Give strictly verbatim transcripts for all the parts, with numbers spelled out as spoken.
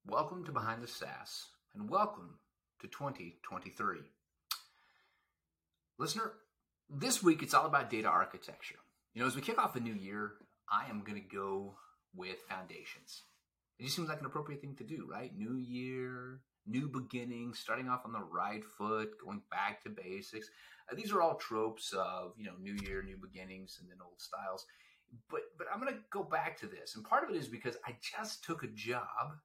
Welcome to Behind the S A S, and welcome to twenty twenty-three. Listener, this week it's all about data architecture. You know, as we kick off a new year, I am going to go with foundations. It just seems like an appropriate thing to do, right? New year, new beginnings, starting off on the right foot, going back to basics. Uh, these are all tropes of, you know, new year, new beginnings, and then old styles. But but I'm going to go back to this. And part of it is because I just took a job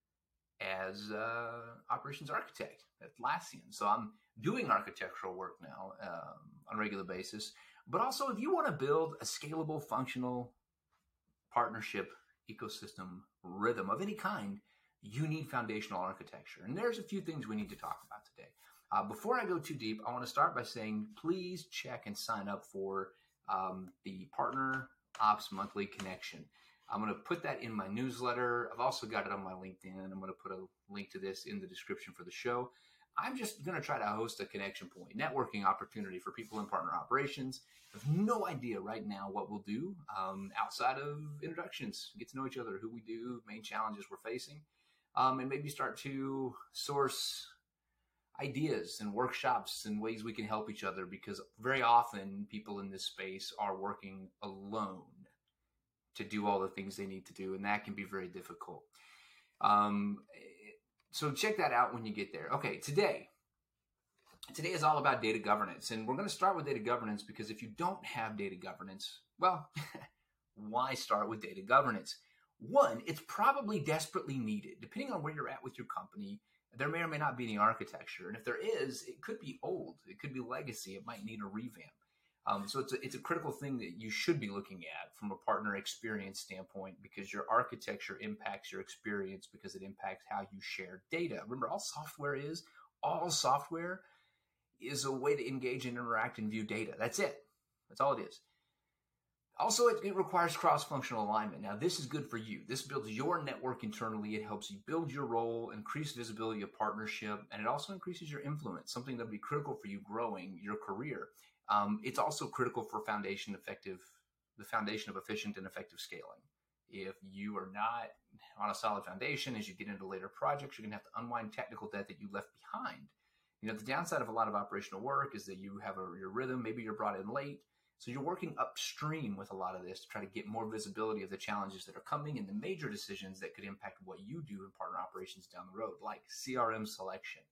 as uh, operations architect at Atlassian. So I'm doing architectural work now um, on a regular basis. But also, if you want to build a scalable, functional partnership ecosystem rhythm of any kind, you need foundational architecture. And there's a few things we need to talk about today. Uh, before I go too deep, I want to start by saying, please check and sign up for um, the Partner Ops Monthly Connection. I'm going to put that in my newsletter. I've also got it on my LinkedIn. I'm going to put a link to this in the description for the show. I'm just going to try to host a connection point, networking opportunity for people in partner operations. I have no idea right now what we'll do um, outside of introductions, get to know each other, who we do, main challenges we're facing, um, and maybe start to source ideas and workshops and ways we can help each other, because very often people in this space are working alone to do all the things they need to do, and that can be very difficult. Um, so check that out when you get there. Okay, today, today is all about data governance, and we're going to start with data governance because if you don't have data governance, well, why start with data governance? One, it's probably desperately needed. Depending on where you're at with your company, there may or may not be any architecture, and if there is, it could be old, it could be legacy, it might need a revamp. Um, so it's a, it's a critical thing that you should be looking at from a partner experience standpoint, because your architecture impacts your experience because it impacts how you share data. Remember, all software is, all software is a way to engage and interact and view data. That's it. That's all it is. Also, it, it requires cross-functional alignment. Now, this is good for you. This builds your network internally. It helps you build your role, increase visibility of partnership, and it also increases your influence, something that will be critical for you growing your career. Um, it's also critical for foundation effective, the foundation of efficient and effective scaling. If you are not on a solid foundation, as you get into later projects, you're going to have to unwind technical debt that you left behind. You know, the downside of a lot of operational work is that you have a, your rhythm, maybe you're brought in late. So you're working upstream with a lot of this to try to get more visibility of the challenges that are coming and the major decisions that could impact what you do in partner operations down the road, like C R M selection.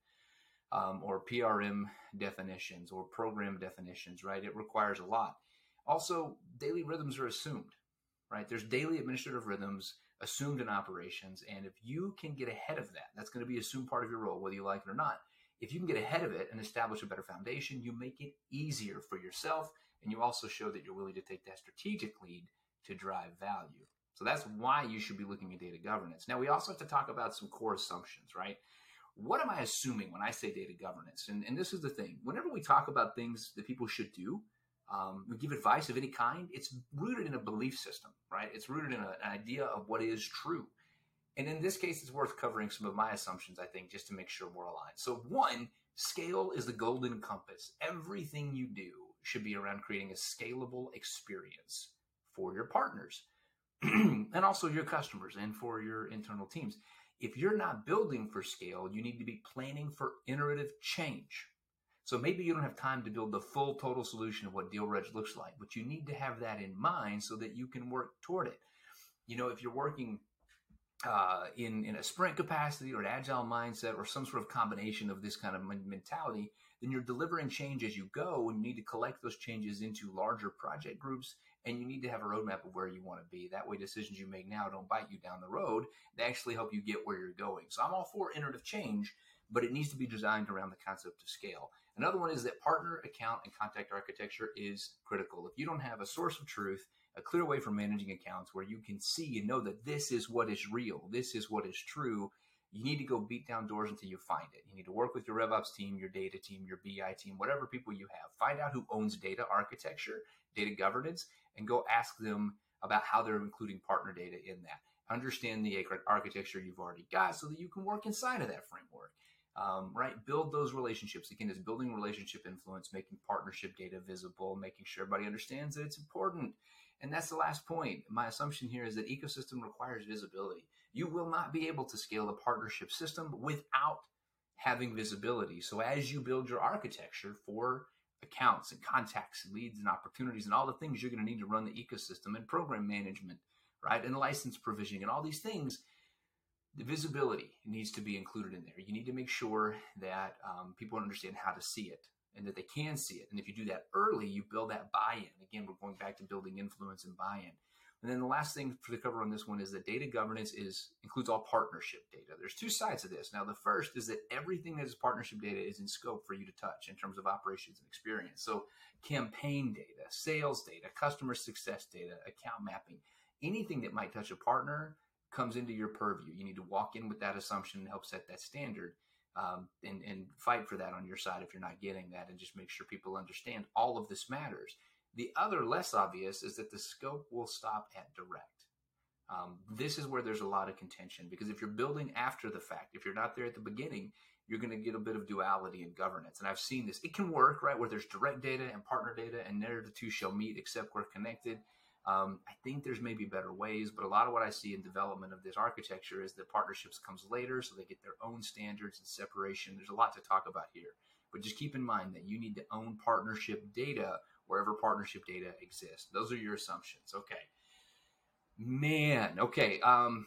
Um, or P R M definitions or program definitions, right? It requires a lot. Also, daily rhythms are assumed, right? There's daily administrative rhythms assumed in operations. And if you can get ahead of that, that's going to be an assumed part of your role, whether you like it or not. If you can get ahead of it and establish a better foundation, you make it easier for yourself. And you also show that you're willing to take that strategic lead to drive value. So that's why you should be looking at data governance. Now, we also have to talk about some core assumptions, right? What am I assuming when I say data governance? And, and this is the thing. Whenever we talk about things that people should do, um, we give advice of any kind, it's rooted in a belief system, right? It's rooted in a, an idea of what is true. And in this case, it's worth covering some of my assumptions, I think, just to make sure we're aligned. So one, scale is the golden compass. Everything you do should be around creating a scalable experience for your partners and also your customers and for your internal teams. If you're not building for scale, you need to be planning for iterative change. So maybe you don't have time to build the full total solution of what DealReg looks like, but you need to have that in mind so that you can work toward it. You know, if you're working uh, in, in a sprint capacity or an agile mindset or some sort of combination of this kind of mentality, then you're delivering change as you go, and you need to collect those changes into larger project groups. And you need to have a roadmap of where you want to be. That way, decisions you make now don't bite you down the road. They actually help you get where you're going. So I'm all for iterative change, but it needs to be designed around the concept of scale. Another one is that partner account and contact architecture is critical. If you don't have a source of truth, a clear way for managing accounts where you can see and know that this is what is real, this is what is true, you need to go beat down doors until you find it. You need to work with your RevOps team, your data team, your B I team, whatever people you have. Find out who owns data architecture, data governance, and go ask them about how they're including partner data in that. Understand the architecture you've already got so that you can work inside of that framework, um, right? Build those relationships. Again, it's building relationship influence, making partnership data visible, making sure everybody understands that it's important. And that's the last point. My assumption here is that ecosystem requires visibility. You will not be able to scale a partnership system without having visibility. So as you build your architecture for accounts and contacts and leads and opportunities and all the things you're going to need to run the ecosystem and program management, right, and license provisioning and all these things, the visibility needs to be included in there. You need to make sure that um, people understand how to see it and that they can see it. And if you do that early, you build that buy-in. Again, we're going back to building influence and buy-in. And then the last thing for the cover on this one is that data governance is includes all partnership data. There's two sides of this. Now, the first is that everything that is partnership data is in scope for you to touch in terms of operations and experience. So campaign data, sales data, customer success data, account mapping, anything that might touch a partner comes into your purview. You need to walk in with that assumption and help set that standard, um, and, and fight for that on your side if you're not getting that, and just make sure people understand all of this matters. The other, less obvious, is that the scope will stop at direct. Um, this is where there's a lot of contention, because if you're building after the fact, if you're not there at the beginning, you're going to get a bit of duality in governance. And I've seen this. It can work, right, where there's direct data and partner data, and there the two shall meet except we're connected. Um, I think there's maybe better ways, but a lot of what I see in development of this architecture is that partnerships comes later, so they get their own standards and separation. There's a lot to talk about here, but just keep in mind that you need to own partnership data wherever partnership data exists. Those are your assumptions. Okay, man. Okay, um,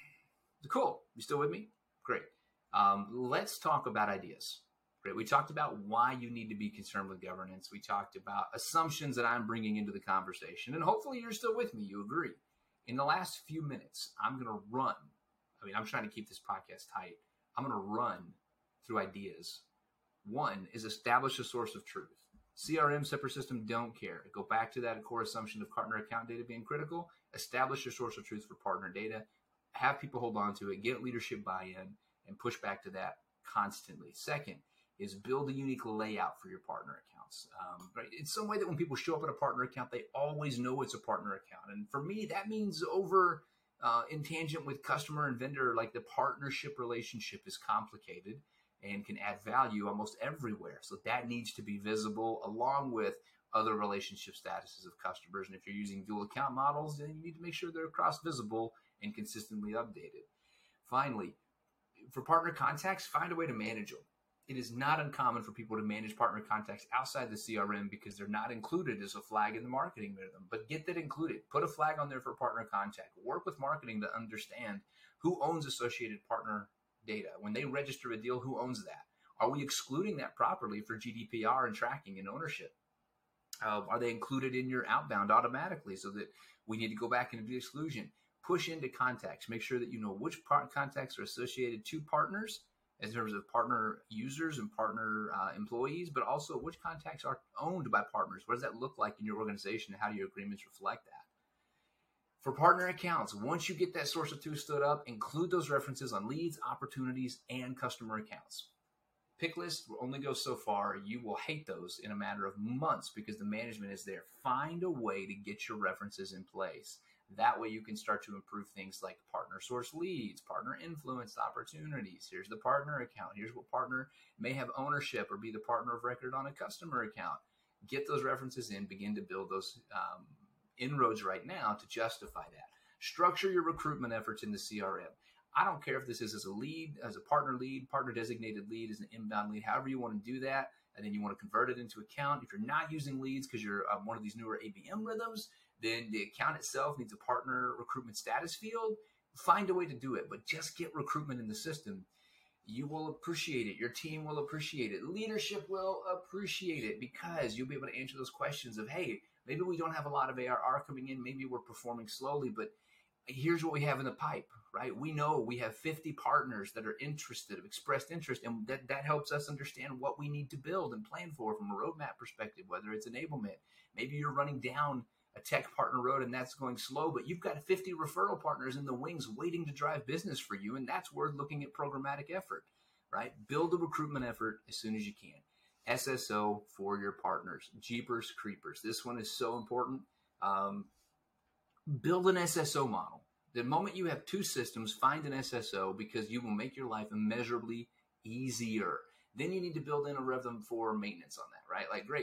cool. You still with me? Great. Um, let's talk about ideas. Great. We talked about why you need to be concerned with governance. We talked about assumptions that I'm bringing into the conversation, and hopefully you're still with me. You agree. In the last few minutes, I'm going to run. I mean, I'm trying to keep this podcast tight. I'm going to run through ideas. One is establish a source of truth. C R M, separate system, don't care. Go back to that core assumption of partner account data being critical. Establish your source of truth for partner data. Have people hold on to it. Get leadership buy-in and push back to that constantly. Second is build a unique layout for your partner accounts. Um, right? In some way that when people show up at a partner account, they always know it's a partner account. And for me, that means over uh, in tangent with customer and vendor, like the partnership relationship is complicated and can add value almost everywhere. So that needs to be visible along with other relationship statuses of customers. And if you're using dual account models, then you need to make sure they're cross visible and consistently updated. Finally, for partner contacts, find a way to manage them. It is not uncommon for people to manage partner contacts outside the C R M because they're not included as a flag in the marketing rhythm. But get that included. Put a flag on there for partner contact. Work with marketing to understand who owns associated partner data. When they register a deal, who owns that? Are we excluding that properly for G D P R and tracking and ownership? Uh, are they included in your outbound automatically so that we need to go back and do exclusion? Push into contacts. Make sure that you know which part contacts are associated to partners in terms of partner users and partner uh, employees, but also which contacts are owned by partners. What does that look like in your organization? How do your agreements reflect that? For partner accounts, once you get that source of truth stood up, include those references on leads, opportunities, and customer accounts. Pick lists will only go so far. You will hate those in a matter of months because the management is there. Find a way to get your references in place. That way you can start to improve things like partner source leads, partner influence opportunities. Here's the partner account. Here's what partner may have ownership or be the partner of record on a customer account. Get those references in, begin to build those um, inroads right now to justify that. Structure your recruitment efforts in the C R M. I don't care if this is as a lead, as a partner lead, partner designated lead, as an inbound lead, however you want to do that. And then you want to convert it into account. If you're not using leads because you're um, one of these newer A B M rhythms, then the account itself needs a partner recruitment status field. Find a way to do it, but just get recruitment in the system. You will appreciate it. Your team will appreciate it. Leadership will appreciate it because you'll be able to answer those questions of, hey, maybe we don't have a lot of A R R coming in. Maybe we're performing slowly, but here's what we have in the pipe, right? We know we have fifty partners that are interested, have expressed interest, and that, that helps us understand what we need to build and plan for from a roadmap perspective, whether it's enablement. Maybe you're running down a tech partner road and that's going slow, but you've got fifty referral partners in the wings waiting to drive business for you, and that's worth looking at programmatic effort, right? Build a recruitment effort as soon as you can. S S O for your partners. Jeepers creepers. This one is so important. Um, build an S S O model. The moment you have two systems, find an S S O because you will make your life immeasurably easier. Then you need to build in a rhythm for maintenance on that, right? Like, great.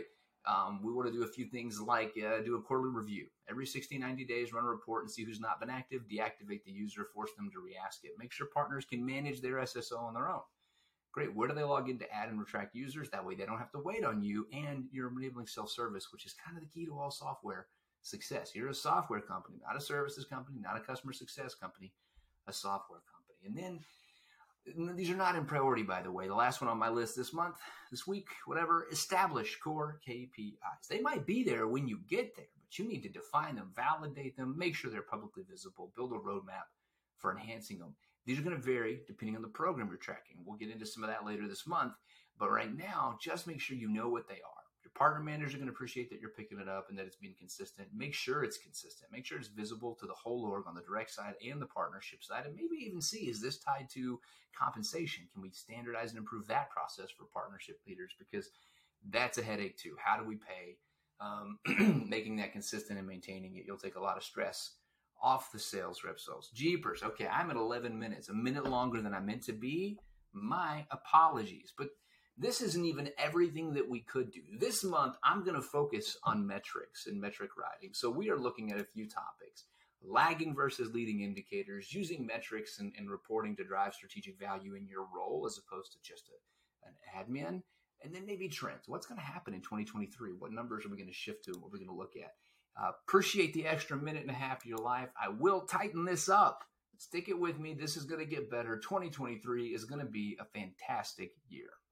Um, we want to do a few things like uh, do a quarterly review. Every sixty, ninety days, run a report and see who's not been active, deactivate the user, force them to re-ask it. Make sure partners can manage their S S O on their own. Great. Where do they log in to add and retract users? That way they don't have to wait on you, and you're enabling self-service, which is kind of the key to all software success. You're a software company, not a services company, not a customer success company, a software company. And then these are not in priority, by the way. The last one on my list this month, this week, whatever, establish core K P Is. They might be there when you get there, but you need to define them, validate them, make sure they're publicly visible, build a roadmap for enhancing them. These are going to vary depending on the program you're tracking. We'll get into some of that later this month. But right now, just make sure you know what they are. Your partner managers are going to appreciate that you're picking it up and that it's being consistent. Make sure it's consistent. Make sure it's visible to the whole org on the direct side and the partnership side. And maybe even see, is this tied to compensation? Can we standardize and improve that process for partnership leaders? Because that's a headache too. How do we pay? Um, making that consistent and maintaining it, you'll take a lot of stress off the sales rep souls. Jeepers. Okay, I'm at eleven minutes, a minute longer than I meant to be. My apologies. But this isn't even everything that we could do. This month, I'm going to focus on metrics and metric writing. So we are looking at a few topics. Lagging versus leading indicators, using metrics and, and reporting to drive strategic value in your role as opposed to just a, an admin. And then maybe trends. What's going to happen in twenty twenty-three? What numbers are we going to shift to? What are we going to look at? Uh, appreciate the extra minute and a half of your life. I will tighten this up. Stick it with me. This is going to get better. twenty twenty-three is going to be a fantastic year.